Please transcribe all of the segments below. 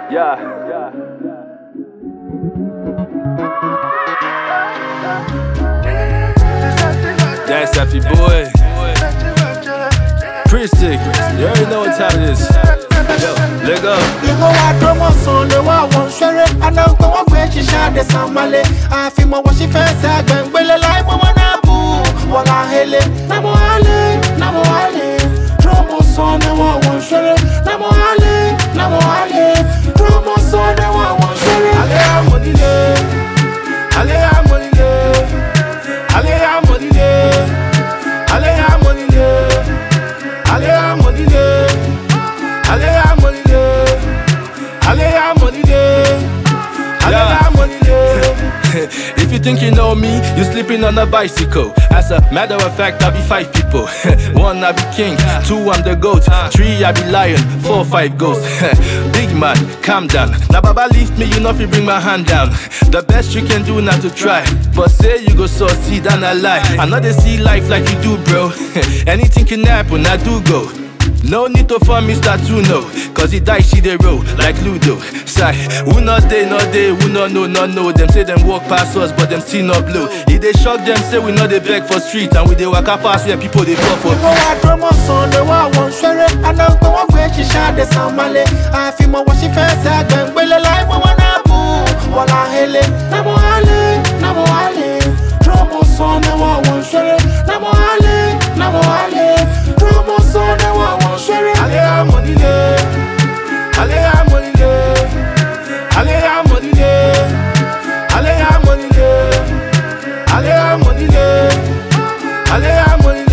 That's Safi boy. Priestic, you already know what time it is. Yo, let go. You go out from my son, the one won't share it. I know go up where she shot the Samale. I feel my washi fence, I can will a life when I boo. While I hail it, Namo Ale. Dromo son, the one won't share it. Namo Ale. Dromo son, the one won't share it. Alea money, Alea money, Alea money, Alea money, Alea money, Alea money, Alea money, Alea money. If you think you know me, you sleeping on a bicycle. As a matter of fact, I be 5 people. 1, I be king. 2, I'm the goat. 3, I be lion. 4, 5 ghosts. Big man, calm down. Now Baba lift me, you know if you bring my hand down. The best you can do not to try. But say you go succeed and I lie. I know they see life like you do, bro. Anything can happen, I do go. No need to form Mr. Tuno, cause he die, she they roll like Ludo. Sigh, who not they, who not know. Them say them walk past us, but them still not blow. If they shock them, say we know they beg for street, and we they walk up past where people they fall for. Go out from my son, the one won't share it. I know go up where she shot the Samale. I feel my washi fence, I can will a life when I boo. While I hail it, Namo Ale. Dromo son, the one won't share it. Namo Ale. Dromo son, the one won't share it. Alea money, Alea money, Alea money, Alea money, Alea money, Alea money.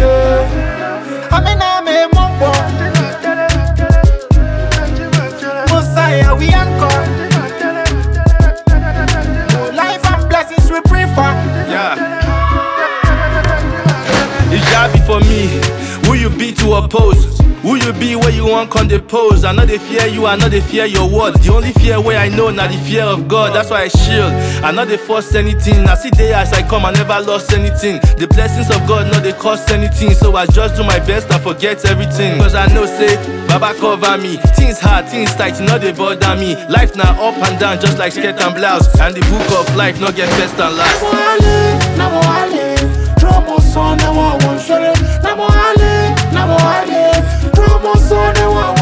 I'm Mumbo. Messiah, we anchor. Life and blessings we prefer. Yeah. It's jobby for me. Who you be to oppose? Who you be where you want con depose? I know they fear you, I know they fear your words. The only fear where I know now the fear of God. That's why I shield. I know they force anything. I see day as I come, I never lost anything. The blessings of God no they cost anything. So I just do my best and forget everything. Cause I know say Baba cover me. Things hard, things tight, you know they bother me. Life now up and down just like skirt and blouse. And the book of life no get first and last. Namo Ale. Dromo son, the one won't share it. Namo Ale. Dromo son, the one